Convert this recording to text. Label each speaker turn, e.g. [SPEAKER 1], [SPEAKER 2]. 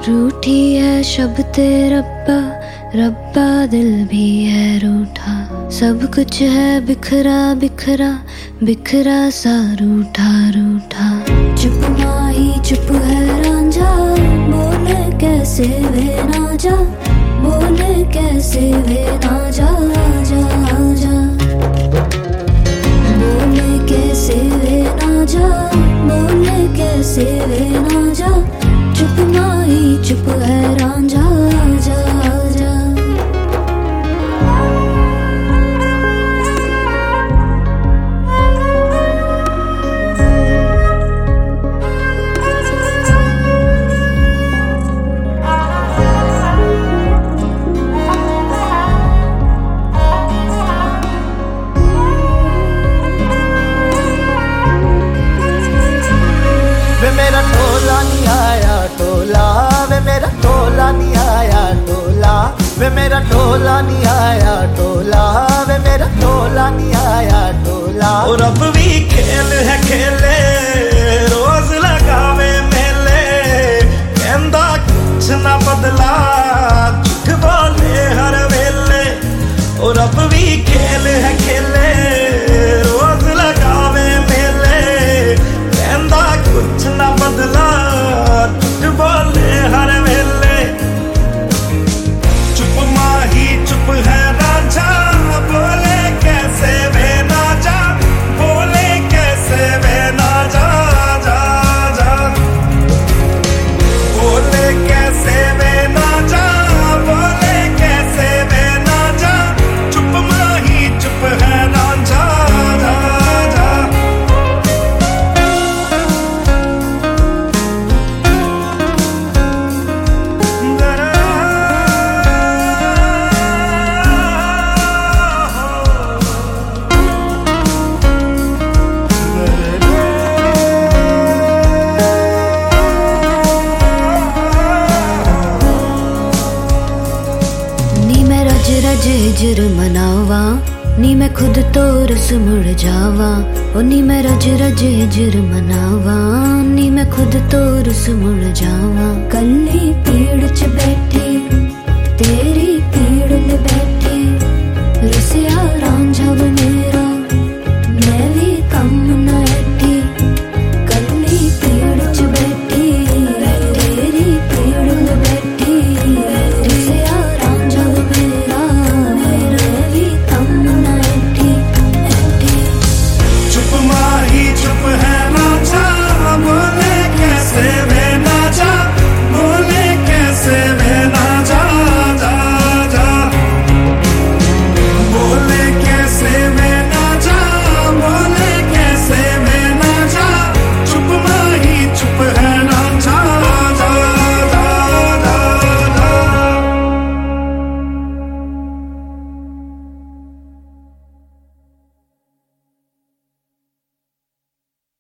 [SPEAKER 1] रूठी है शब्द रब्बा, रब्बा दिल भी है रूठा। सब कुछ है बिखरा बिखरा, बिखरा सा रूठा रूठा। चुप माही चुप है रांझा, बोले कैसे वे ना जा, बोले कैसे वे ना जा जा जा। बोले कैसे वे ना जा, बोले कैसे वे ना जा। चुप माही चुप है रांझा जा जा।
[SPEAKER 2] वे मेरा टोला नहीं आया टोला, वे मेरा टोला नहीं आया टोला। वे मेरा टोला नहीं आया टोला, वे मेरा टोला नहीं आया टोला।
[SPEAKER 3] और अब भी खेल है खेले, रोज लगावे मेले। कहंदा कुछ ना बदला, झूठ बोले हर वेले। और अब भी खेल है खेले, रोज लगावे मेले। कहंदा कुछ ना बदला, झूठ बोले हर वेले। चुप माही चुप है रांझा, बोले कैसे वे ना जा, बोले कैसे वे ना जा जा जा। बोले कैसे वे ना जा, बोले कैसे वे ना जा। चुप माही चुप है रांझा जा जा।
[SPEAKER 1] नी मैं रज रज हिजर मनावा, नी मैं खुद तो रस मुड़ जावा। ओ नी मैं रज रज हिजर मनावा, नी मैं खुद तो रस मुड़ जावा। कल्ली पीड़ च बैठी, तेरी पीड़ में बैठी, रसिया रांझा